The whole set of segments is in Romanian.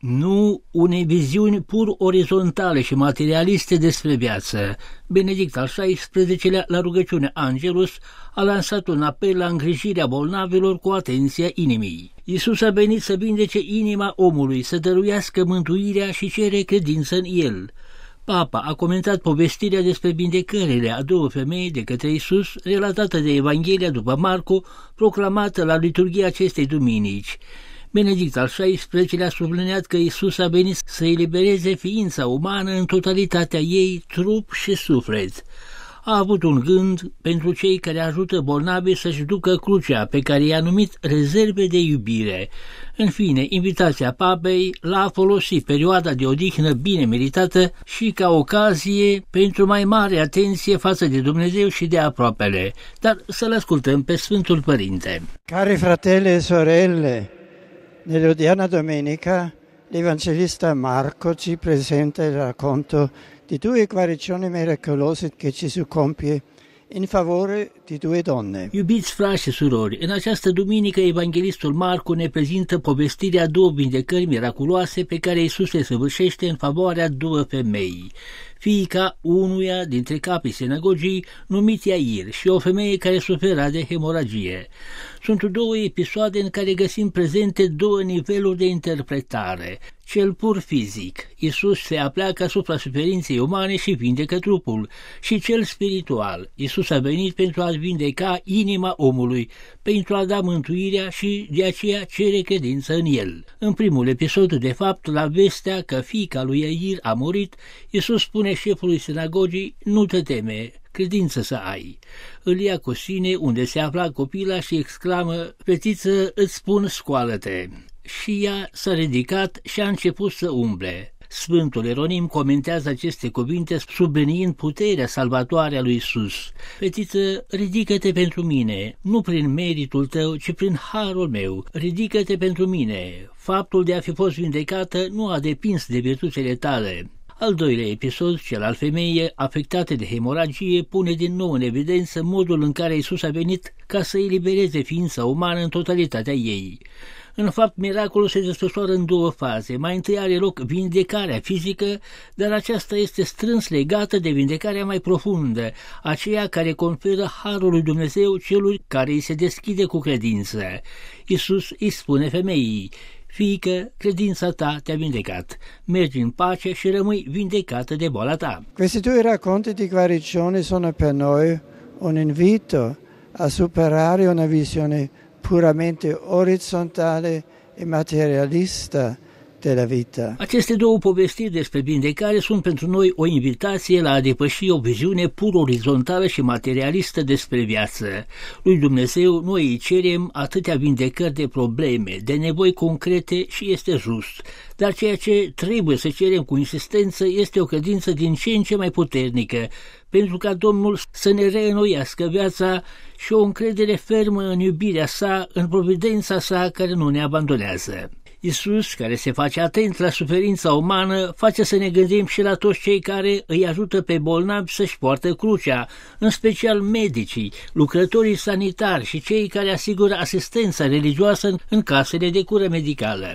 nu unei viziuni pur orizontale și materialiste despre viață. Benedict al XVI-lea, la rugăciune Angelus, a lansat un apel la îngrijirea bolnavilor cu atenția inimii. Iisus a venit să vindece inima omului, să dăruiască mântuirea și cere credință în el. Papa a comentat povestirea despre vindecările a două femei de către Iisus, relatată de Evanghelia după Marcu, proclamată la liturghia acestei duminici. Benedict al XVI-lea a subliniat că Iisus a venit să elibereze ființa umană în totalitatea ei, trup și suflet. A avut un gând pentru cei care ajută bolnavii să-și ducă crucea, pe care i-a numit rezerve de iubire. În fine, invitația papei l-a folosit perioada de odihnă bine meritată și ca ocazie pentru mai mare atenție față de Dumnezeu și de aproapele. Dar să-l ascultăm pe Sfântul Părinte. Cari fratelli e sorelle, nell'odierna domenica l'Evangelista Marco ci presenta il racconto di due guarigioni miracolose che Gesù compie in favore di due donne. Iubiți frați și surori, în această duminică Evanghelistul Marcu ne prezintă povestirea două vindecări miraculoase pe care Iisus le săvârșește în favoarea două femei. Fiica unuia dintre capii sinagogii, numit Iair, și o femeie care sufera de hemoragie. Sunt două episoade în care găsim prezente două niveluri de interpretare. Cel pur fizic, Iisus se apleacă asupra suferinței umane și vindecă trupul, și cel spiritual, Iisus a venit pentru a vindeca inima omului, pentru a da mântuirea și de aceea cere credință în el. În primul episod, de fapt, la vestea că fiica lui Iair a murit, Iisus spune șefului sinagogii: nu te teme, credință să ai. Îl ia cu sine unde se afla copila și exclamă: fetiță, îți spun, scoală-te. Și ea s-a ridicat și a început să umble. Sfântul Ieronim comentează aceste cuvinte subliniind puterea salvatoare a lui Iisus. Fetiță, ridică-te pentru mine, nu prin meritul tău, ci prin harul meu. Ridică-te pentru mine. Faptul de a fi fost vindecată nu a depins de virtuțile tale. Al doilea episod, cel al femeii afectate de hemoragie, pune din nou în evidență modul în care Iisus a venit ca să elibereze ființa umană în totalitatea ei. În fapt, miracolul se desfășoară în două faze. Mai întâi are loc vindecarea fizică, dar aceasta este strâns legată de vindecarea mai profundă, aceea care conferă harul lui Dumnezeu celui care îi se deschide cu credință. Iisus îi spune femeii: fiică, credința ta te-a vindecat. Mergi în pace și rămâi vindecată de boala ta. Questi due racconti di guarigione sono per noi un invito a superare una visione puramente orizzontale e materialista della vita. Aceste două povestiri despre vindecare sunt pentru noi o invitație la a depăși o viziune pur orizontală și materialistă despre viață. Lui Dumnezeu noi îi cerem atâtea vindecări de probleme, de nevoi concrete și este just. Dar ceea ce trebuie să cerem cu insistență este o credință din ce în ce mai puternică, pentru ca Domnul să ne reînnoiască viața și o încredere fermă în iubirea sa, în providența sa care nu ne abandonează. Iisus, care se face atent la suferința umană, face să ne gândim și la toți cei care îi ajută pe bolnavi să-și poartă crucea, în special medicii, lucrătorii sanitari și cei care asigură asistența religioasă în casele de cură medicală.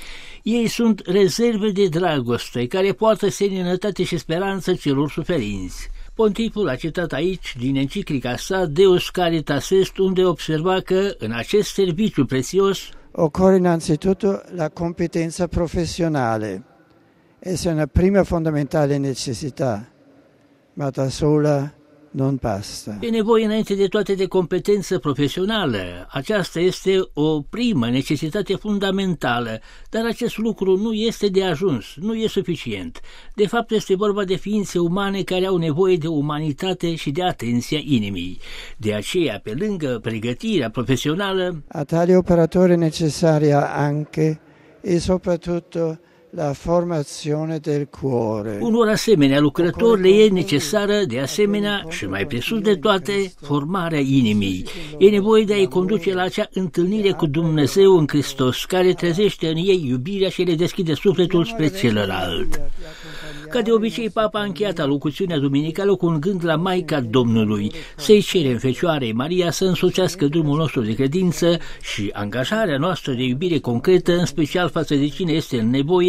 Ei sunt rezerve de dragoste care poartă seninătate și speranță celor suferinți. Pontiful a citat aici din enciclica sa Deus Caritas Est, unde observa că în acest serviciu prețios occorre innanzitutto la competenza professionale. Essa è una prima fondamentale necessità, ma da sola non basta. E nevoie înainte de toate de competență profesională. Aceasta este o primă necesitate fundamentală, dar acest lucru nu este de ajuns, nu e suficient. De fapt, este vorba de ființe umane care au nevoie de umanitate și de atenția inimii. De aceea, pe lângă pregătirea profesională, a tali operatori è necessaria anche e soprattutto la formazione del cuore. Unor asemenea lucrători le e necesară, de asemenea, și mai presus de toate, formarea inimii. E nevoie de a-i conduce la acea întâlnire cu Dumnezeu în Hristos, care trezește în ei iubirea și le deschide sufletul spre celălalt. Ca de obicei, Papa a încheiat alocuțiunea duminicală cu un gând la Maica Domnului, să-i cerem Fecioarei Maria să însoțească drumul nostru de credință și angajarea noastră de iubire concretă, în special față de cine este în nevoie,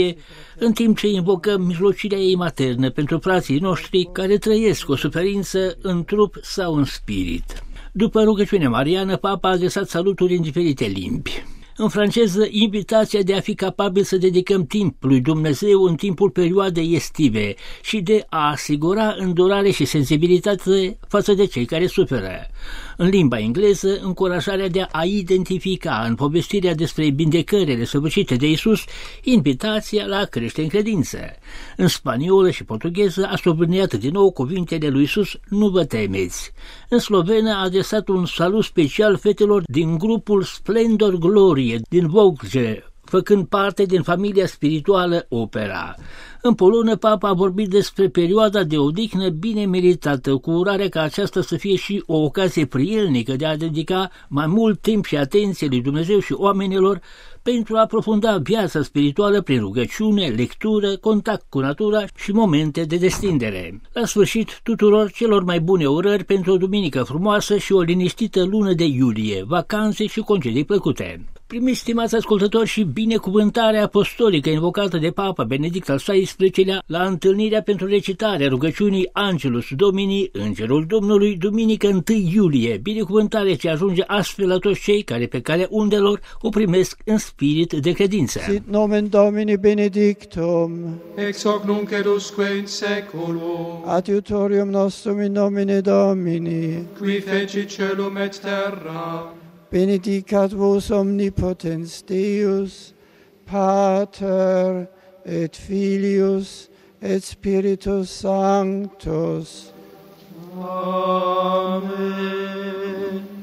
Marie, în timp ce invocăm mijlocirea ei maternă pentru frații noștri care trăiesc o suferință în trup sau în spirit. După rugăciunea mariană, Papa a adresat saluturi în diferite limbi. În franceză, invitația de a fi capabil să dedicăm timp lui Dumnezeu în timpul perioadei estive și de a asigura îndurare și sensibilitate față de cei care suferă. În limba engleză, încurajarea de a identifica în povestirea despre vindecările săvârșite de Iisus invitația la a crește în credință. În spaniolă și portugheză a subliniat din nou cuvintele lui Iisus: nu vă temeți. În slovenă a adresat un salut special fetelor din grupul Splendor Glorie din Vogge, făcând parte din familia spirituală Opera. În polonă, Papa a vorbit despre perioada de odihnă bine meritată, cu urarea ca aceasta să fie și o ocazie prielnică de a dedica mai mult timp și atenție lui Dumnezeu și oamenilor pentru a aprofunda viața spirituală prin rugăciune, lectură, contact cu natura și momente de destindere. La sfârșit, tuturor celor mai bune urări pentru o duminică frumoasă și o liniștită lună de iulie, vacanțe și concedii plăcute. Primiți, stimați ascultători, și binecuvântarea apostolică invocată de Papa Benedict al XVI-lea la întâlnirea pentru recitarea rugăciunii Angelus Domini, Îngerul Domnului, duminică 1 iulie, binecuvântare ce ajunge astfel la toți cei care pe calea undelor o primesc în spirit de credință. Sit nomen Domini benedictum, ex hoc nunc et usque in seculum, adiutorium nostrum in nomine Domini, qui feci celum et terra. benedicat vos omnipotens Deus, Pater et Filius et Spiritus Sanctus. Amen.